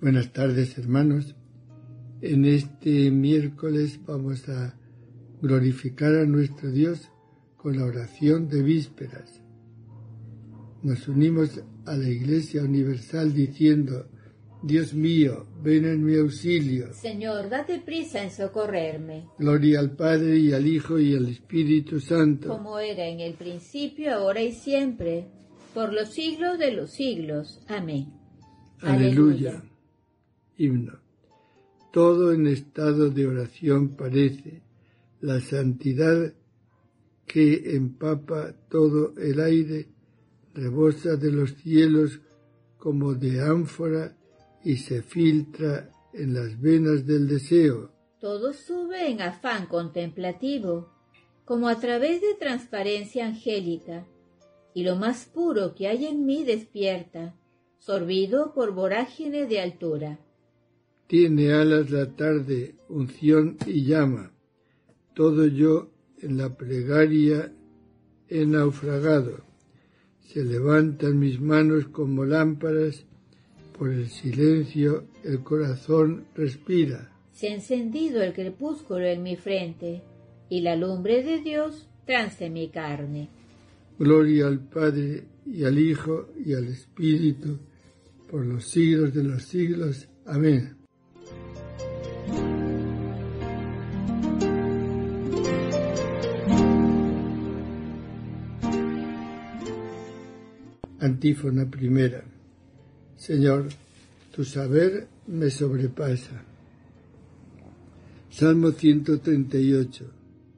Buenas tardes, hermanos. En este miércoles vamos a glorificar a nuestro Dios con la oración de vísperas. Nos unimos a la Iglesia Universal diciendo: Dios mío, ven en mi auxilio. Señor, date prisa en socorrerme. Gloria al Padre, y al Hijo, y al Espíritu Santo. Como era en el principio, ahora y siempre, por los siglos de los siglos. Amén. Aleluya. Himno. Todo en estado de oración parece, la santidad que empapa todo el aire, rebosa de los cielos como de ánfora y se filtra en las venas del deseo. Todo sube en afán contemplativo, como a través de transparencia angélica, y lo más puro que hay en mí despierta, sorbido por vorágine de altura. Tiene alas la tarde, unción y llama. Todo yo en la plegaria he naufragado. Se levantan mis manos como lámparas, por el silencio el corazón respira. Se ha encendido el crepúsculo en mi frente, y la lumbre de Dios trance mi carne. Gloria al Padre, y al Hijo, y al Espíritu, por los siglos de los siglos. Amén. Antífona primera. Señor, tu saber me sobrepasa. Salmo 138.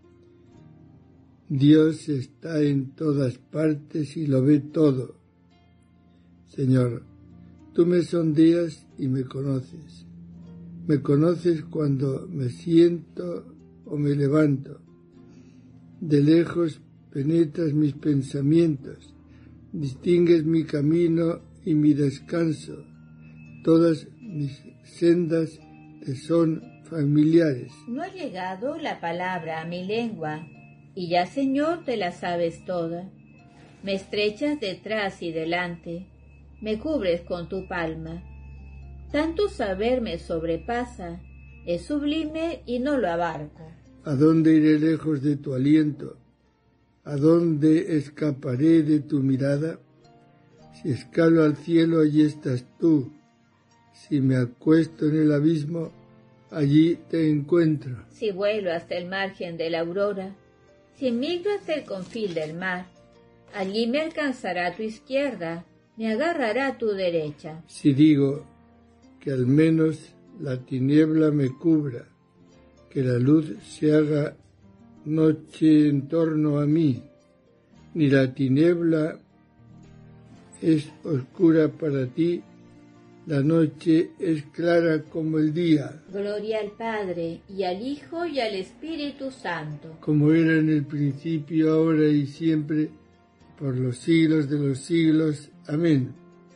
Dios está en todas partes y lo ve todo. Señor, tú me sondeas y me conoces. Me conoces cuando me siento o me levanto. De lejos penetras mis pensamientos. Distingues mi camino y mi descanso. Todas mis sendas te son familiares. No ha llegado la palabra a mi lengua, y ya, Señor, te la sabes toda. Me estrechas detrás y delante, me cubres con tu palma. Tanto saber me sobrepasa, es sublime y no lo abarco. ¿A dónde iré lejos de tu aliento? ¿A dónde escaparé de tu mirada? Si escalo al cielo, allí estás tú. Si me acuesto en el abismo, allí te encuentro. Si vuelo hasta el margen de la aurora, si migro hasta el confín del mar, allí me alcanzará tu izquierda, me agarrará tu derecha. Si digo que al menos la tiniebla me cubra, que la luz se haga noche en torno a mí, ni la tiniebla es oscura para ti, la noche es clara como el día. Gloria al Padre, y al Hijo, y al Espíritu Santo. Como era en el principio, ahora y siempre, por los siglos de los siglos. Amén.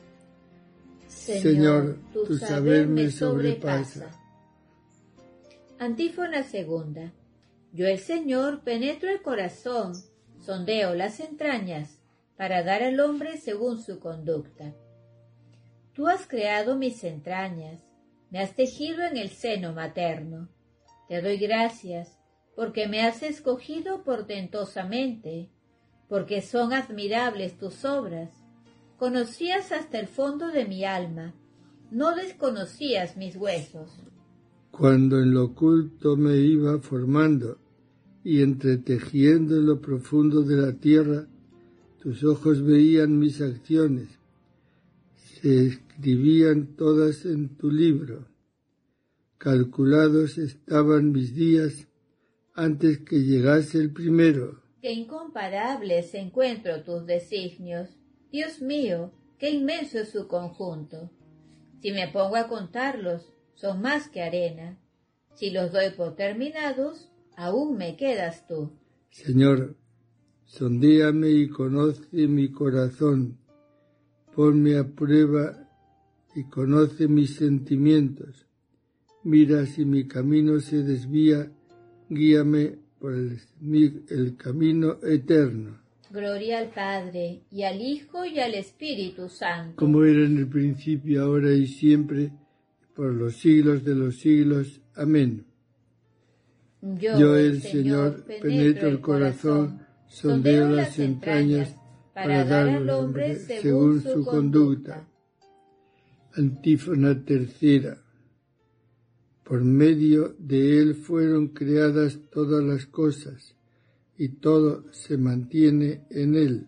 Señor, tu saber me sobrepasa. Antífona segunda. Yo, el Señor, penetro el corazón, sondeo las entrañas, para dar al hombre según su conducta. Tú has creado mis entrañas, me has tejido en el seno materno. Te doy gracias, porque me has escogido portentosamente, porque son admirables tus obras. Conocías hasta el fondo de mi alma, no desconocías mis huesos. Cuando en lo oculto me iba formando y entretejiendo en lo profundo de la tierra, tus ojos veían mis acciones, se escribían todas en tu libro. Calculados estaban mis días antes que llegase el primero. Qué incomparables encuentro tus designios. Dios mío, qué inmenso es su conjunto. Si me pongo a contarlos, son más que arena. Si los doy por terminados, aún me quedas tú. Señor, sondéame y conoce mi corazón. Ponme a prueba y conoce mis sentimientos. Mira si mi camino se desvía, guíame por el camino eterno. Gloria al Padre, y al Hijo, y al Espíritu Santo. Como era en el principio, ahora y siempre, por los siglos de los siglos. Amén. Yo, el Señor, penetro el corazón, sondeo las entrañas, para dar al hombre según su conducta. Antífona tercera. Por medio de él fueron creadas todas las cosas, y todo se mantiene en él.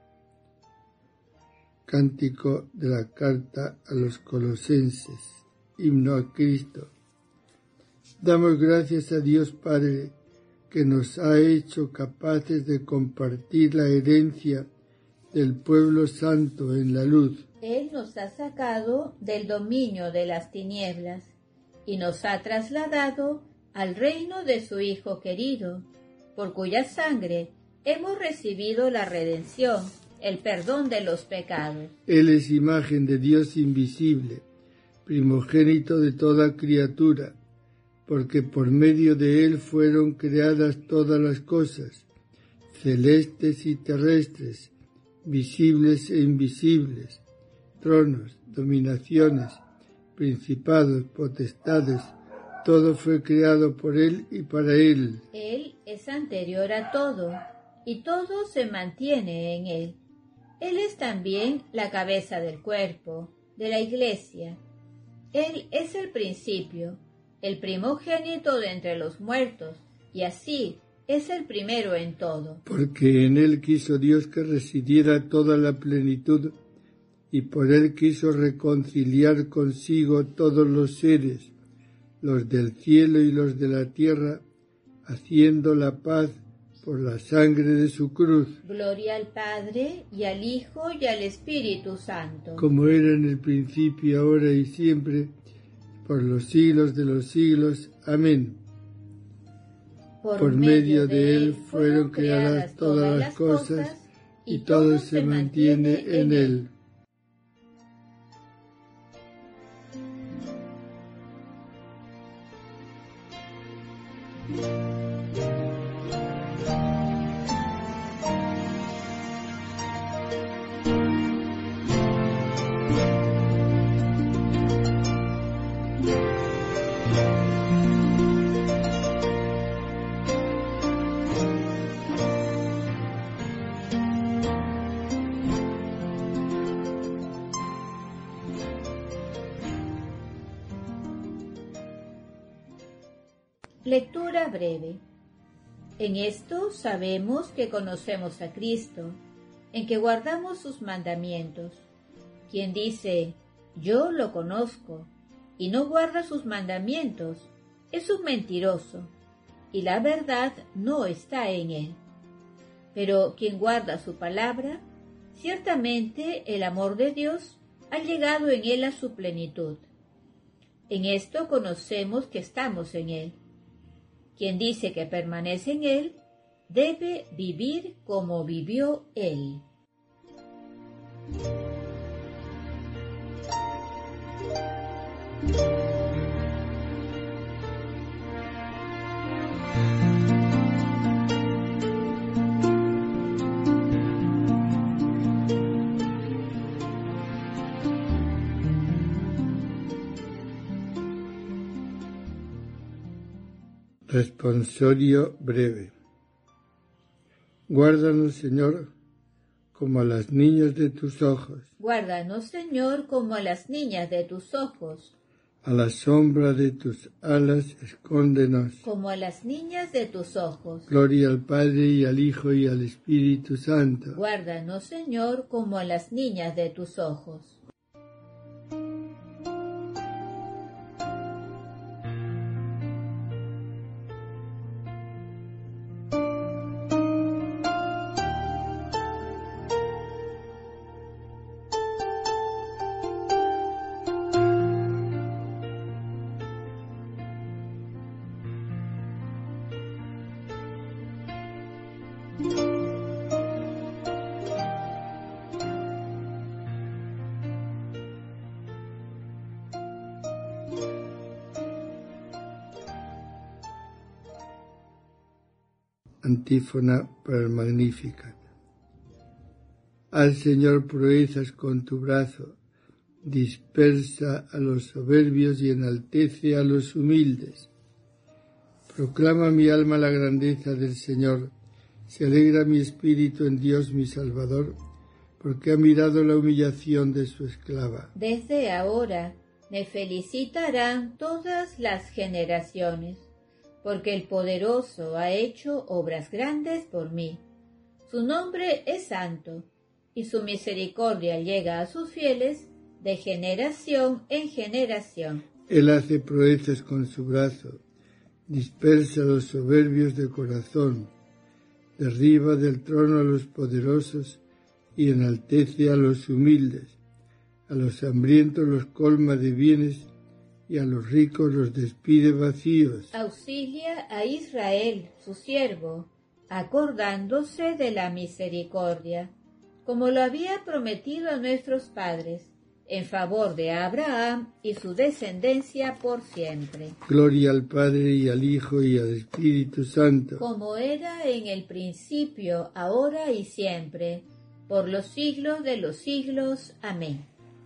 Cántico de la carta a los Colosenses, himno a Cristo. Damos gracias a Dios Padre, que nos ha hecho capaces de compartir la herencia del pueblo santo en la luz. Él nos ha sacado del dominio de las tinieblas y nos ha trasladado al reino de su Hijo querido, por cuya sangre hemos recibido la redención, el perdón de los pecados. Él es imagen de Dios invisible, primogénito de toda criatura, porque por medio de él fueron creadas todas las cosas, celestes y terrestres, visibles e invisibles, tronos, dominaciones, principados, potestades, todo fue creado por él y para él. Él es anterior a todo, y todo se mantiene en él. Él es también la cabeza del cuerpo, de la Iglesia. Él es el principio, el primogénito de entre los muertos, y así es el primero en todo. Porque en él quiso Dios que residiera toda la plenitud, y por él quiso reconciliar consigo todos los seres, los del cielo y los de la tierra, haciendo la paz por la sangre de su cruz. Gloria al Padre, y al Hijo, y al Espíritu Santo. Como era en el principio, ahora y siempre, por los siglos de los siglos. Amén. Por medio de él fueron creadas todas las cosas, y todo se mantiene en él. Lectura breve. En esto sabemos que conocemos a Cristo, en que guardamos sus mandamientos. Quien dice, yo lo conozco, y no guarda sus mandamientos, es un mentiroso, y la verdad no está en él. Pero quien guarda su palabra, ciertamente el amor de Dios ha llegado en él a su plenitud. En esto conocemos que estamos en él. Quien dice que permanece en él, debe vivir como vivió él. Responsorio breve. Guárdanos, Señor, como a las niñas de tus ojos. Guárdanos, Señor, como a las niñas de tus ojos. A la sombra de tus alas, escóndenos. Como a las niñas de tus ojos. Gloria al Padre, y al Hijo, y al Espíritu Santo. Guárdanos, Señor, como a las niñas de tus ojos. Antífona para el Magnificat. Al Señor proezas con tu brazo, dispersa a los soberbios y enaltece a los humildes. Proclama mi alma la grandeza del Señor, se alegra mi espíritu en Dios mi Salvador, porque ha mirado la humillación de su esclava. Desde ahora me felicitarán todas las generaciones, porque el Poderoso ha hecho obras grandes por mí. Su nombre es santo, y su misericordia llega a sus fieles de generación en generación. Él hace proezas con su brazo, dispersa a los soberbios de corazón, derriba del trono a los poderosos y enaltece a los humildes. A los hambrientos los colma de bienes y a los ricos los despide vacíos. Auxilia a Israel, su siervo, acordándose de la misericordia, como lo había prometido a nuestros padres, en favor de Abraham y su descendencia por siempre. Gloria al Padre y al Hijo y al Espíritu Santo, como era en el principio, ahora y siempre, por los siglos de los siglos. Amén.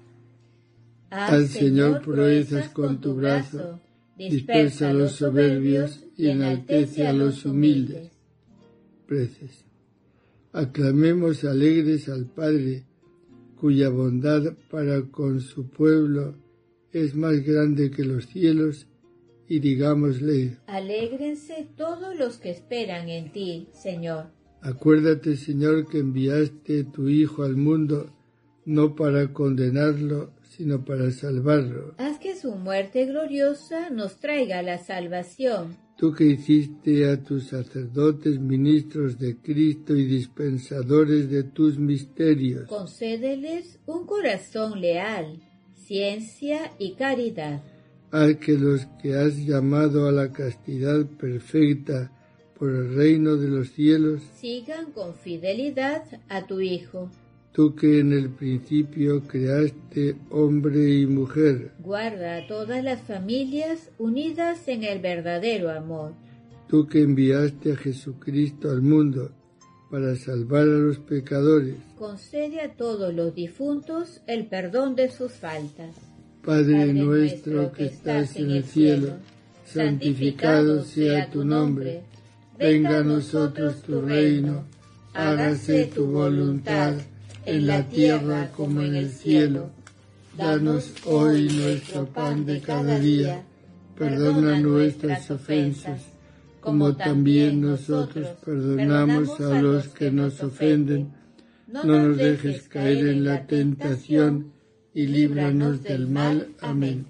Al Señor proezas con tu brazo, dispersa a los soberbios y enaltece a los humildes. Preces. Aclamemos alegres al Padre, cuya bondad para con su pueblo es más grande que los cielos, y digámosle: alégrense todos los que esperan en ti, Señor. Acuérdate, Señor, que enviaste tu Hijo al mundo, no para condenarlo, sino para salvarlo. Haz que su muerte gloriosa nos traiga la salvación. Tú que hiciste a tus sacerdotes ministros de Cristo y dispensadores de tus misterios, concédeles un corazón leal, ciencia y caridad. Haz que los que has llamado a la castidad perfecta por el reino de los cielos sigan con fidelidad a tu Hijo. Tú que en el principio creaste hombre y mujer, guarda a todas las familias unidas en el verdadero amor. Tú que enviaste a Jesucristo al mundo para salvar a los pecadores, concede a todos los difuntos el perdón de sus faltas. Padre nuestro que estás en el cielo, santificado sea tu nombre. Venga a nosotros tu reino, hágase tu voluntad, en la tierra como en el cielo. Danos hoy nuestro pan de cada día. Perdona nuestras ofensas, como también nosotros perdonamos a los que nos ofenden. No nos dejes caer en la tentación y líbranos del mal. Amén.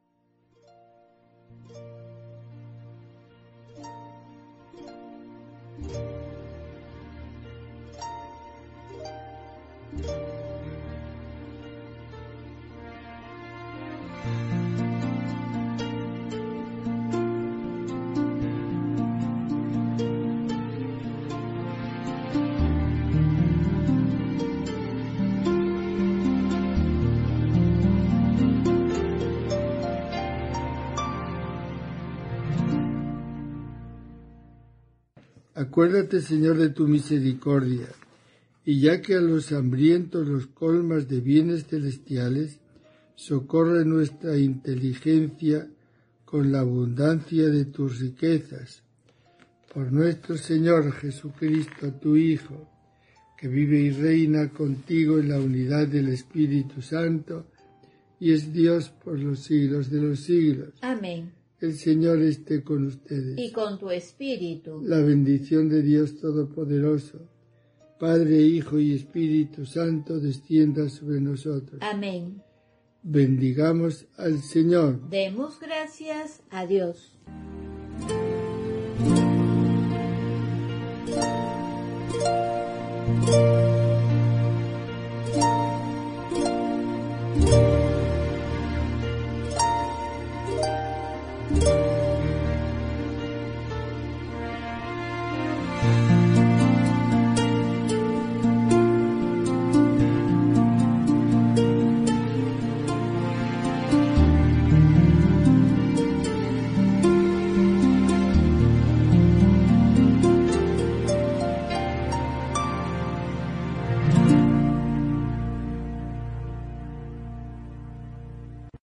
Acuérdate, Señor, de tu misericordia, y ya que a los hambrientos los colmas de bienes celestiales, socorre nuestra inteligencia con la abundancia de tus riquezas. Por nuestro Señor Jesucristo, tu Hijo, que vive y reina contigo en la unidad del Espíritu Santo, y es Dios por los siglos de los siglos. Amén. El Señor esté con ustedes. Y con tu espíritu. La bendición de Dios Todopoderoso, Padre, Hijo y Espíritu Santo, descienda sobre nosotros. Amén. Bendigamos al Señor. Demos gracias a Dios.